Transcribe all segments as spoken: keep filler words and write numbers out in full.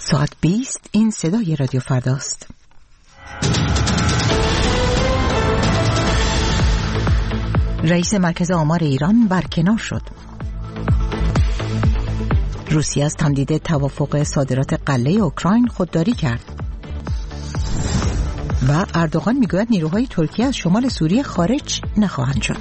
ساعت بیست این صدای رادیو فرداست. رئیس مرکز آمار ایران برکنار شد. روسیه از تمدید توافق صادرات غله اوکراین خودداری کرد. و اردوغان میگوید نیروهای ترکیه از شمال سوریه خارج نخواهند شد.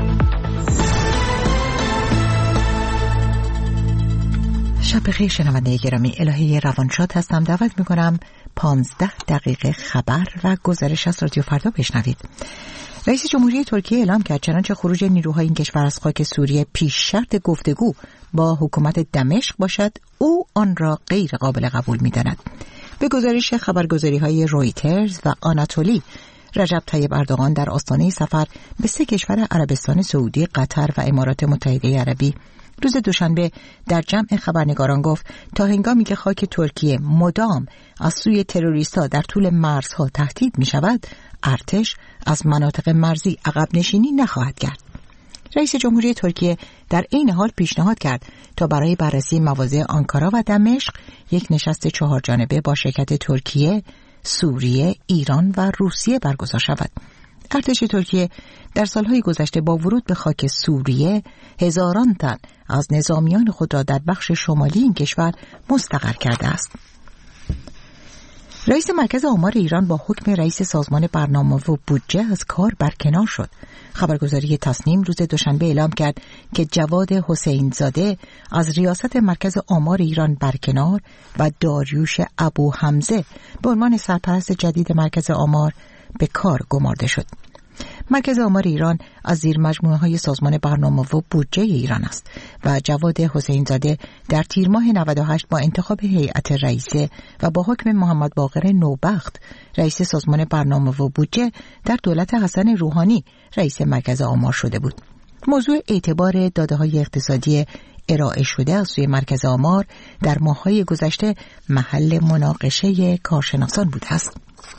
شب بخیر شنونده گرامی، الهه روانشاد هستم. دعوت میکنم پانزده دقیقه خبر و گزارش از رادیو فردا بشنوید. رئیس جمهوری ترکیه اعلام کرد چنانچه خروج نیروهای این کشور از خاک سوریه پیش شرط گفتگو با حکومت دمشق باشد، او آن را غیر قابل قبول می‌داند. به گزارش خبرگزاری‌های رویترز و آناتولی، رجب طیب اردوغان در آستانه سفر به سه کشور عربستان سعودی، قطر و امارات متحده عربی روز دوشنبه در جمع خبرنگاران گفت تا هنگامی که خاک ترکیه مدام از سوی تروریست‌ها در طول مرزها تهدید می‌شود، ارتش از مناطق مرزی عقب نشینی نخواهد کرد. رئیس جمهوری ترکیه در این حال پیشنهاد کرد تا برای بررسی مواضع آنکارا و دمشق یک نشست چهار جانبه با شرکت ترکیه، سوریه، ایران و روسیه برگزار شود. ارتش ترکیه در سالهای گذشته با ورود به خاک سوریه هزاران تن از نظامیان خود را در بخش شمالی این کشور مستقر کرده است. رئیس مرکز آمار ایران با حکم رئیس سازمان برنامه و بودجه از کار برکنار شد. خبرگزاری تصنیم روز دوشنبه اعلام کرد که جواد حسین زاده از ریاست مرکز آمار ایران برکنار و داریوش ابو حمزه به عنوان سرپرست جدید مرکز آمار به کار گمارده شد. مرکز آمار ایران از زیر مجموعه های سازمان برنامه و بودجه ایران است و جواد حسین زاده در تیر ماه نود و هشت با انتخاب هیئت رئیسه و با حکم محمد باقر نوبخت رئیس سازمان برنامه و بودجه در دولت حسن روحانی رئیس مرکز آمار شده بود. موضوع اعتبار داده های اقتصادی ارائه شده از سوی مرکز آمار در ماه‌های گذشته محل مناقشه کارشناسان بوده است.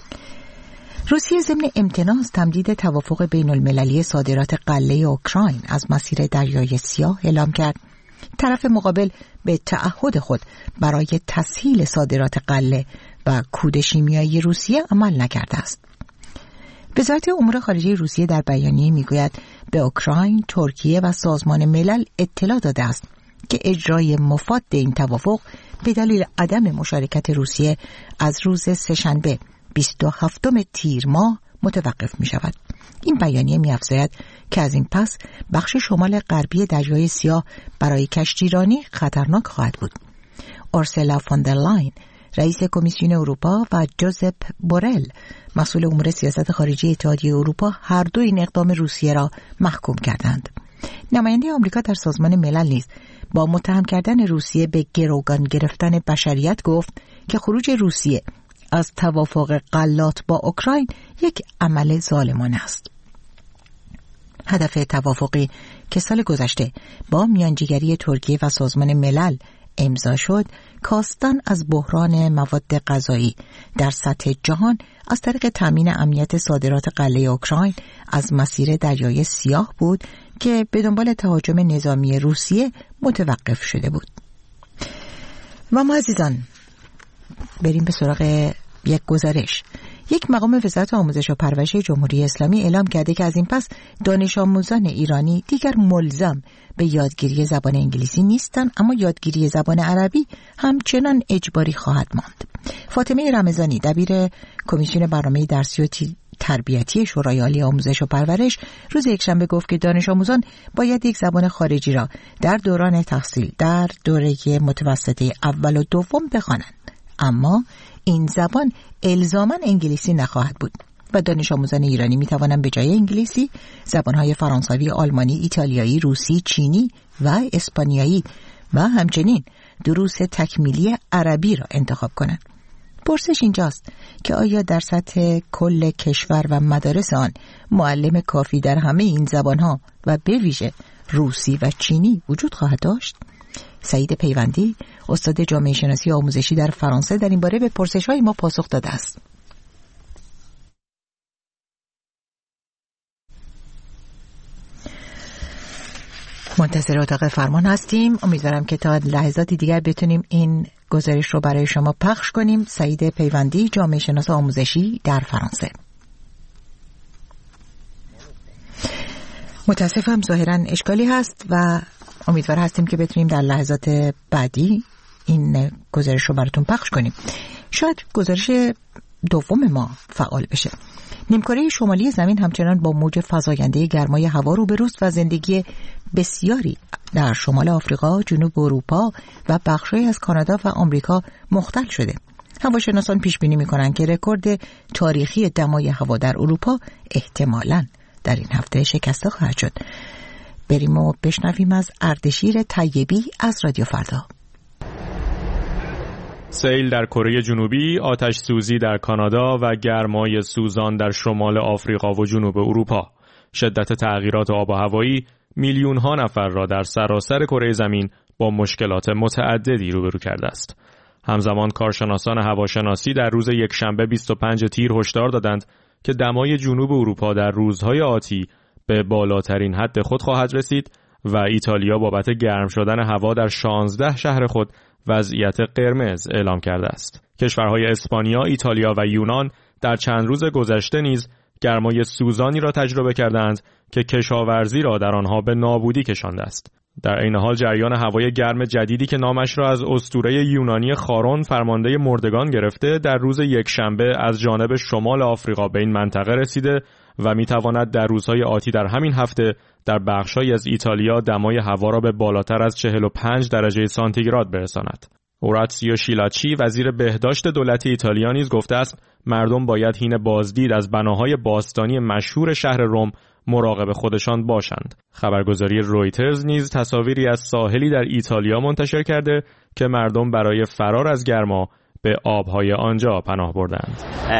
روسیه ضمن امتناع از تمدید توافق بین المللی صادرات غله اوکراین از مسیر دریای سیاه اعلام کرد طرف مقابل به تعهد خود برای تسهیل صادرات غله و کود شیمیایی روسیه عمل نکرده است. وزارت امور خارجه روسیه در بیانیه میگوید به اوکراین، ترکیه و سازمان ملل اطلاع داده است که اجرای مفاد این توافق به دلیل عدم مشارکت روسیه از روز سه‌شنبه بیست و هفتم تیر ماه متوقف می شود. این بیانیه می افزاید که از این پس بخش شمال غربی دریای سیاه برای کشتیرانی خطرناک خواهد بود. اورسولا فون در لاین، رئیس کمیسیون اروپا، و جوزپ بورل، مسئول امور سیاست خارجی اتحادیه اروپا، هر دو این اقدام روسیه را محکوم کردند. نماینده آمریکا در سازمان ملل نیز با متهم کردن روسیه به گروگان گرفتن بشریت گفت که خروج روسیه از توافق غلات با اوکراین یک عمل ظالمانه است. هدف توافقی که سال گذشته با میانجیگری ترکیه و سازمان ملل امضا شد، کاستن از بحران مواد غذایی در سطح جهان از طریق تامین امنیت صادرات غله اوکراین از مسیر دریای سیاه بود که به دنبال تهاجم نظامی روسیه متوقف شده بود. و ما عزیزان بریم به سراغ یک گزارش. یک مقام وزارت آموزش و پرورش جمهوری اسلامی اعلام کرده که از این پس دانش آموزان ایرانی دیگر ملزم به یادگیری زبان انگلیسی نیستند، اما یادگیری زبان عربی همچنان اجباری خواهد ماند. فاطمه رمضانی، دبیر کمیسیون برنامه درسی و تربیتی شورای عالی آموزش و پرورش، روز یکشنبه گفت که دانش آموزان باید یک زبان خارجی را در دوران تحصیل در دوره متوسطه اول و دوم بخوانند، اما این زبان الزاماً انگلیسی نخواهد بود و دانش آموزان ایرانی می توانند به جای انگلیسی زبانهای فرانسوی، آلمانی، ایتالیایی، روسی، چینی و اسپانیایی و همچنین دروس تکمیلی عربی را انتخاب کنند. پرسش اینجاست که آیا در سطح کل کشور و مدارس آن معلم کافی در همه این زبانها و به ویژه روسی و چینی وجود خواهد داشت؟ سعید پیوندی، استاد جامعه شناسی آموزشی در فرانسه، در این باره به پرسش‌های ما پاسخ داده است. منتظر اتاق فرمان هستیم. امیدوارم که تا لحظاتی دیگر بتونیم این گزارش رو برای شما پخش کنیم. سعید پیوندی، جامعه شناس آموزشی در فرانسه. متاسفم ظاهراً اشکالی هست و امیدوار هستیم که بتونیم در لحظات بعدی این گزارش رو براتون پخش کنیم. شاید گزارش دوم ما فعال بشه. نیمکره شمالی زمین همچنان با موج فزاینده گرمای هوا روبروست و زندگی بسیاری در شمال آفریقا، جنوب اروپا و بخش‌هایی از کانادا و آمریکا مختل شده. هواشناسان پیش بینی می‌کنند که رکورد تاریخی دمای هوا در اروپا احتمالاً در این هفته شکسته خواهد شد. بریم و بشنویم از اردشیر طیبی از رادیو فردا. سیل در کره جنوبی، آتش سوزی در کانادا و گرمای سوزان در شمال آفریقا و جنوب اروپا. شدت تغییرات آب و هوایی میلیون ها نفر را در سراسر کره زمین با مشکلات متعددی روبرو کرده است. همزمان کارشناسان هواشناسی در روز یکشنبه بیست و پنج تیر هشدار دادند که دمای جنوب اروپا در روزهای آتی به بالاترین حد خود خواهد رسید و ایتالیا بابت گرم شدن هوا در شانزده شهر خود وضعیت قرمز اعلام کرده است. کشورهای اسپانیا، ایتالیا و یونان در چند روز گذشته نیز گرمای سوزانی را تجربه کردند که کشاورزی را در آنها به نابودی کشانده است. در این حال جریان هوای گرم جدیدی که نامش را از اسطوره یونانی خارون فرمانده مردگان گرفته، در روز یکشنبه از جانب شمال آفریقا به این منطقه رسیده و میتواند در روزهای آتی در همین هفته در بخش‌هایی از ایتالیا دمای هوا را به بالاتر از چهل و پنج درجه سانتیگراد برساند. اوراتسیو شیلاچی، وزیر بهداشت دولت ایتالیا، نیز گفته است مردم باید حین بازدید از بناهای باستانی مشهور شهر روم مراقب خودشان باشند. خبرگزاری رویترز نیز تصاویری از ساحلی در ایتالیا منتشر کرده که مردم برای فرار از گرما به آبهای آنجا پناه بردند.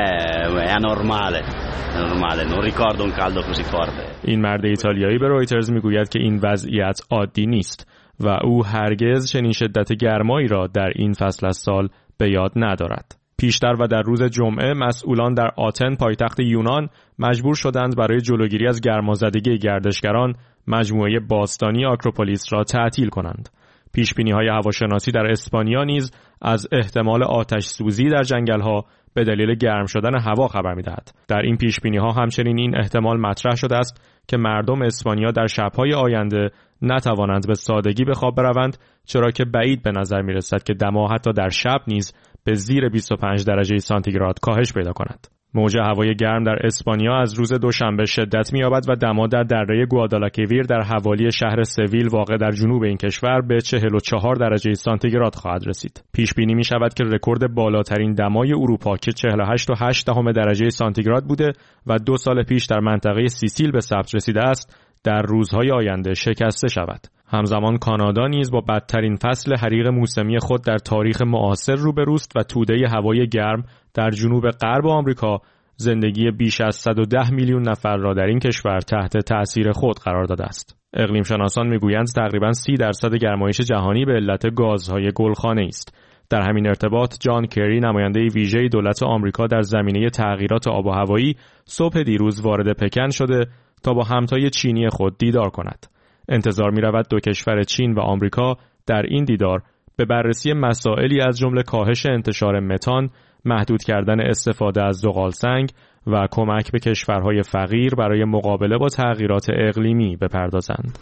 این مرد ایتالیایی به رویترز میگوید که این وضعیت عادی نیست و او هرگز چنین شدت گرمایی را در این فصل از سال به یاد ندارد. پیشتر و در روز جمعه مسئولان در آتن، پایتخت یونان، مجبور شدند برای جلوگیری از گرمازدگی گردشگران مجموعه باستانی آکروپولیس را تعطیل کنند. پیشبینی‌های هواشناسی در اسپانیا نیز از احتمال آتش سوزی در جنگل‌ها به دلیل گرم شدن هوا خبر می‌دهد. در این پیشبینی‌ها همچنین این احتمال مطرح شده است که مردم اسپانیا در شب‌های آینده نتوانند به سادگی به خواب بروند، چرا که بعید به نظر می‌رسد که دما حتی در شب نیز به زیر بیست و پنج درجه سانتیگراد کاهش پیدا کند. موج هوای گرم در اسپانیا از روز دوشنبه شدت می‌یابد و دما در دره گوادالاکویر در حوالی شهر سویل واقع در جنوب این کشور به چهل و چهار درجه سانتیگراد خواهد رسید. پیش بینی می‌شود که رکورد بالاترین دمای اروپا که چهل و هشت و هشت دهم درجه سانتیگراد بوده و دو سال پیش در منطقه سیسیل به ثبت رسیده است، در روزهای آینده شکسته شود. همزمان کانادا نیز با بدترین فصل حریق موسمی خود در تاریخ معاصر روبروست و توده هوای گرم در جنوب غرب آمریکا زندگی بیش از صد و ده میلیون نفر را در این کشور تحت تأثیر خود قرار داده است. اقلیم شناسان میگویند تقریباً سی درصد گرمایش جهانی به علت گازهای گلخانه است. در همین ارتباط جان کری، نماینده ویژه دولت آمریکا در زمینه تغییرات آب و هوایی، صبح دیروز وارد پکن شده تا با همتای چینی خود دیدار کند. انتظار می رود دو کشور چین و آمریکا در این دیدار به بررسی مسائلی از جمله کاهش انتشار متان، محدود کردن استفاده از زغالسنگ و کمک به کشورهای فقیر برای مقابله با تغییرات اقلیمی بپردازند.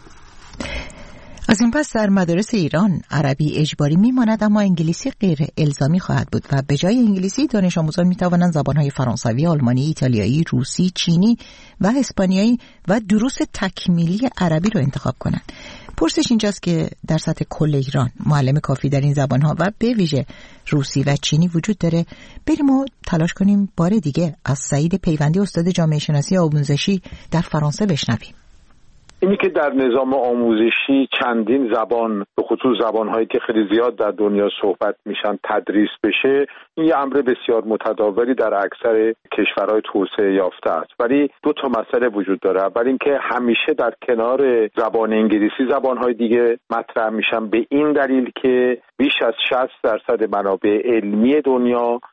از این پس در مدارس ایران عربی اجباری میماند، اما انگلیسی غیر الزامی خواهد بود و به جای انگلیسی دانش آموزان میتوانند زبانهای فرانسوی، آلمانی، ایتالیایی، روسی، چینی و اسپانیایی و دروس تکمیلی عربی رو انتخاب کنند. پرسش اینجاست که در سطح کل ایران معلم کافی در این زبانها و به ویژه روسی و چینی وجود داره؟ بریم و تلاش کنیم بار دیگه از سعید پیوندی، استاد جامعه شناسی آموزشی در فرانسه، بشنویم. اینی که در نظام آموزشی چندین زبان، به خصوص زبان‌هایی که خیلی زیاد در دنیا صحبت میشن، تدریس بشه، این یه امر بسیار متداولی در اکثر کشورهای توسعه یافته است. ولی دو تا مسئله وجود داره. اول اینکه همیشه در کنار زبان انگلیسی زبان‌های دیگه مطرح میشن، به این دلیل که بیش از شصت درصد منابع علمی دنیا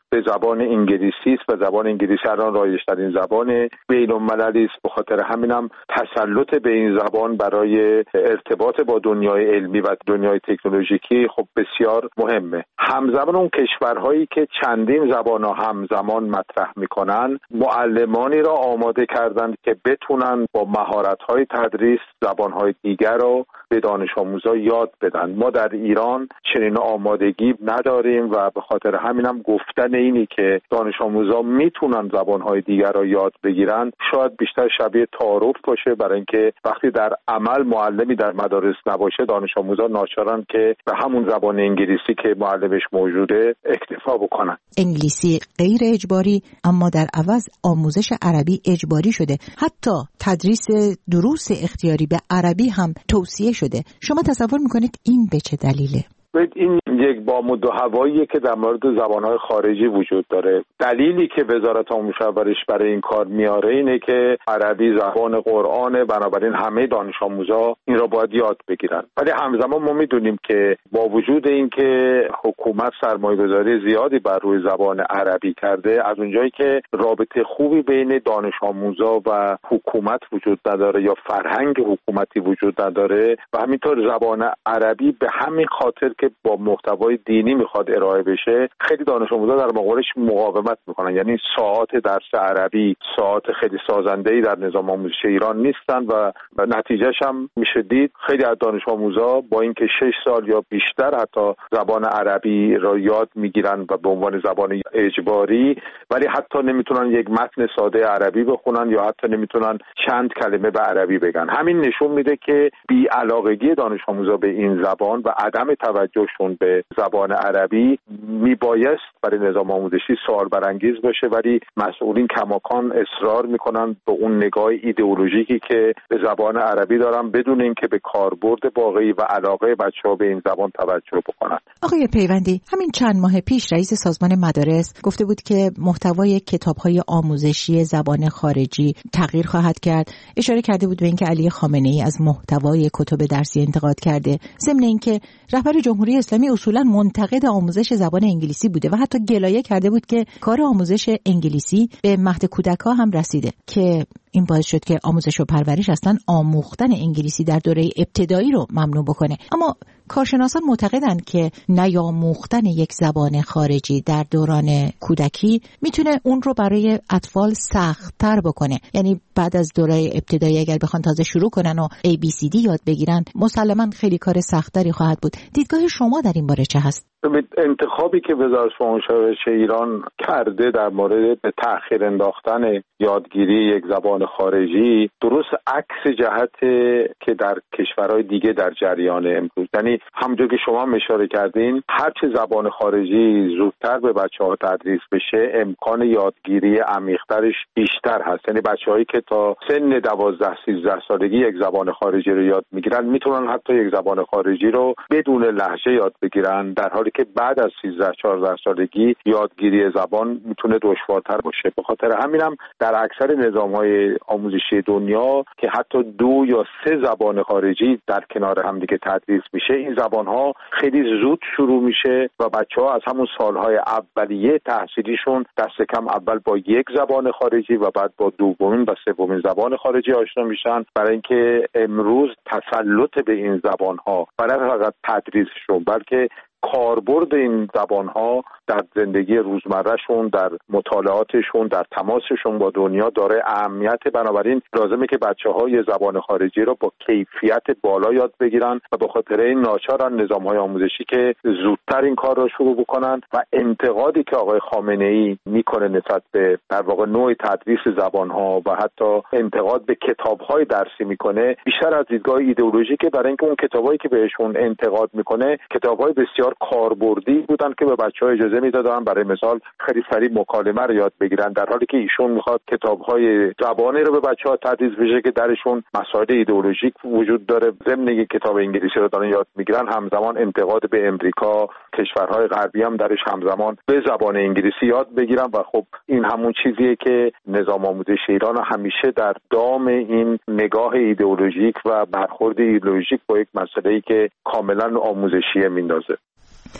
به زبان انگلیسی است و زبان انگلیسی الان رایج‌ترین زبان بین‌المللی است. به خاطر همینم تسلط به این زبان برای ارتباط با دنیای علمی و دنیای تکنولوژیکی خب بسیار مهمه. همزمان اون کشورهایی که چندین زبان ها همزمان مطرح میکنن معلمانی را آماده کردند که بتونن با مهارت‌های تدریس زبان‌های دیگر رو به دانش آموزا یاد بدن. ما در ایران چنین آمادگی نداریم و به خاطر همینم گفتن اینی که دانش آموزا میتونن زبان‌های دیگر رو یاد بگیرن شاید بیشتر شبیه تعارف باشه، برای اینکه وقتی در عمل معلمی در مدارس نباشه دانش آموزا ناچارن که به همون زبان انگلیسی که معلمش موجوده اکتفا بکنن. انگلیسی غیر اجباری اما در عوض آموزش عربی اجباری شده. حتی تدریس دروس اختیاری به عربی هم توصیه شده. شما تصور میکنید این به چه دلیله؟ این یک بام و دو هواییه که در مورد زبان‌های خارجی وجود داره. دلیلی که وزارت آموزش و پرورش برای این کار میاره اینه که عربی زبان قرآنه، بنابراین همه دانش آموزا این را باید یاد بگیرن. ولی همزمان ما میدونیم که با وجود اینکه حکومت سرمایه‌گذاری زیادی بر روی زبان عربی کرده، از اونجایی که رابطه خوبی بین دانش آموزا و حکومت وجود نداره یا فرهنگ حکومتی وجود نداره و همینطور زبان عربی به همین خاطر که با محتوای دینی میخواد ارائه بشه خیلی دانش آموزا در مقابلش مقاومت میکنن. یعنی ساعات درس عربی ساعات خیلی سازنده‌ای در نظام آموزشی ایران نیستن و نتیجهش هم میشه دید خیلی از دانش آموزا با اینکه شش سال یا بیشتر حتی زبان عربی را یاد میگیرن و به عنوان زبان اجباری، ولی حتی نمیتونن یک متن ساده عربی بخونن یا حتی نمیتونن چند کلمه به عربی بگن. همین نشون میده که بی‌علاقگی دانش آموزا به این زبان و عدم توجهشون به زبان عربی میبایست برای نظام آموزشی سوال برانگیز باشه، ولی مسئولین کماکان اصرار میکنن به اون نگاه ایدئولوژیکی که به زبان عربی دارن بدون اینکه به کاربرد واقعی و علاقه بچه‌ها به این زبان توجه بکنن. آقای پیوندی، همین چند ماه پیش رئیس سازمان مدارس گفته بود که محتوای کتاب‌های آموزشی زبان خارجی تغییر خواهد کرد. اشاره کرده بود به اینکه علی خامنه‌ای از محتوای کتب درسی انتقاد کرده، ضمن اینکه رهبر جمهوری اسلامی اصولاً منتقد آموزش زبان انگلیسی بوده و حتی گلایه کرده بود که کار آموزش انگلیسی به مهد کودک‌ها هم رسیده که این باعث شد که آموزش و پرورش اصلا آموختن انگلیسی در دوره ابتدایی رو ممنوع بکنه. اما کارشناسان معتقدند که نیاموختن یک زبان خارجی در دوران کودکی میتونه اون رو برای اطفال سخت‌تر بکنه. یعنی بعد از دوره ابتدایی اگر بخوان تازه شروع کنن و ای بی سی دی یاد بگیرن مسلماً خیلی کار سخت‌تری خواهد بود. دیدگاه شما در این باره چه هست؟ انتخابی که وزارت آموزش و پرورش ایران کرده در مورد به تأخیر انداختن یادگیری یک زبان خارجی درست عکس جهت که در کشورهای دیگه در جریان امروز، یعنی همونجور که شما اشاره کردین هر چه زبان خارجی زودتر به بچه‌ها تدریس بشه امکان یادگیری عمیق‌ترش بیشتر هست. یعنی بچه‌هایی که تا سن دوازده سیزده سالگی یک زبان خارجی رو یاد میگیرن میتونن حتی یک زبان خارجی رو بدون لهجه یاد بگیرن، در حالی که بعد از سیزده چهارده سالگی یادگیری زبان میتونه دشوارتر باشه. به خاطر همینم در اکثر نظام‌های آموزشی دنیا که حتی دو یا سه زبان خارجی در کنار هم دیگه تدریس میشه، این زبان‌ها خیلی زود شروع میشه و بچه‌ها از همون سال‌های اولیه تحصیلیشون دست کم اول با یک زبان خارجی و بعد با دومین و سومین زبان خارجی آشنا میشن، برای اینکه امروز تسلط به این زبان‌ها برای فقط تدریسشون بلکه کاربرد این زبان‌ها در زندگی روزمرهشون، در مطالعاتشون، در تماسشون با دنیا داره اهمیت. بنابراین لازمه که بچه‌ها یه زبان خارجی رو با کیفیت بالا یاد بگیرن و به خاطر این ناچارن نظام‌های آموزشی که زودتر این کار رو شروع بکنن و انتقادی که آقای خامنه‌ای میکنه نسبت به در واقع نوع تدریس زبان‌ها و حتی انتقاد به کتاب‌های درسی میکنه بیشتر از دیدگاه ایدئولوژیکه، برای اینکه اون کتابایی که بهشون انتقاد میکنه کتاب‌های بسیار کاربردی بودن که به بچه‌ها اجازه میدادن برای مثال خیلی سریع مکالمه رو یاد بگیرن، در حالی که ایشون میخواد کتاب‌های زبانی رو به بچه‌ها تدریس بشه که درشون مسائل ایدئولوژیک وجود داره. ضمن اینکه کتاب انگلیسی رو دارن یاد میگیرن همزمان انتقاد به امریکا، کشورهای غربی هم درش همزمان به زبان انگلیسی یاد بگیرن و خب این همون چیزیه که نظام آموزش ایران همیشه در دام این نگاه ایدئولوژیک و برخورد ایدئولوژیک با یک مسئله‌ای که کاملا آموزشیه میندازه.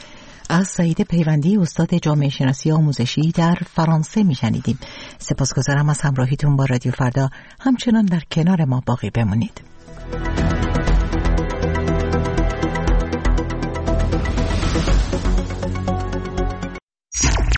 از سعید پیوندی استاد جامعه شناسی آموزشی در فرانسه میشنیدیم. سپاسگزارم از همراهیتون با رادیو فردا. همچنان در کنار ما باقی بمونید.